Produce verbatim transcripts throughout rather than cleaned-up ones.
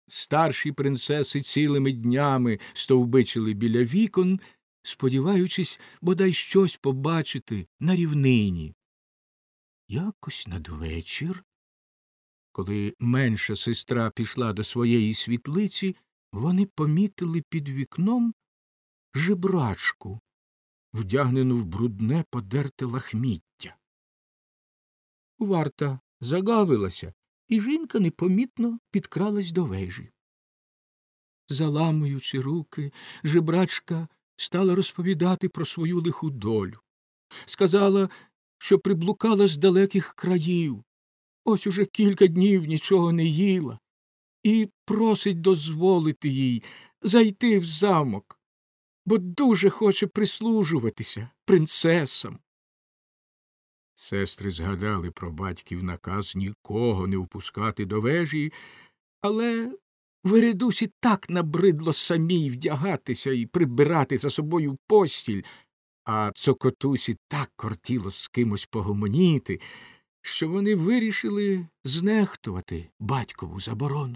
Старші принцеси цілими днями стовбичили біля вікон, сподіваючись бодай щось побачити на рівнині. Якось надвечір, коли менша сестра пішла до своєї світлиці, вони помітили під вікном жебрачку, вдягнену в брудне подерте лахміття. Варта загавилася, і жінка непомітно підкралась до вежі. Заламуючи руки, жебрачка стала розповідати про свою лиху долю. Сказала, що приблукала з далеких країв, ось уже кілька днів нічого не їла, і просить дозволити їй зайти в замок, бо дуже хоче прислужуватися принцесам. Сестри згадали про батьків наказ нікого не впускати до вежі, але Вередусі так набридло самій вдягатися і прибирати за собою постіль, а Цокотусі так кортіло з кимось погомоніти, що вони вирішили знехтувати батькову заборону.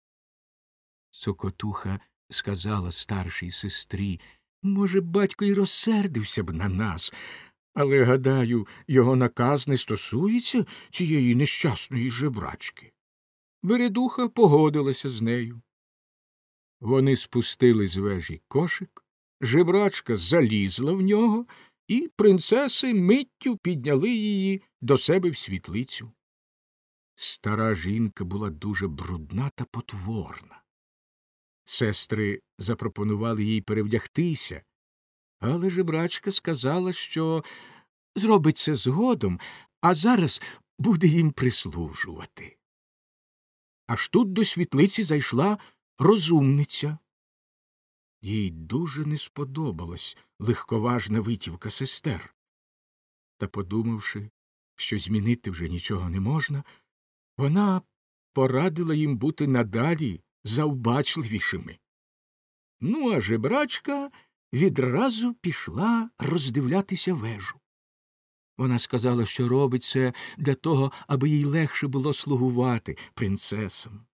Цокотуха сказала старшій сестрі, може, батько й розсердився б на нас, але, гадаю, його наказ не стосується цієї нещасної жебрачки. Вередуха погодилася з нею. Вони спустили з вежі кошик, жебрачка залізла в нього, і принцеси миттю підняли її до себе в світлицю. Стара жінка була дуже брудна та потворна. Сестри запропонували їй перевдягтися, але жебрачка сказала, що зробить це згодом, а зараз буде їм прислужувати. Аж тут до світлиці зайшла розумниця. Їй дуже не сподобалась легковажна витівка сестер. Та, подумавши, що змінити вже нічого не можна, вона порадила їм бути надалі завбачливішими. Ну, а жебрачка відразу пішла роздивлятися вежу. Вона сказала, що робить це для того, аби їй легше було слугувати принцесам.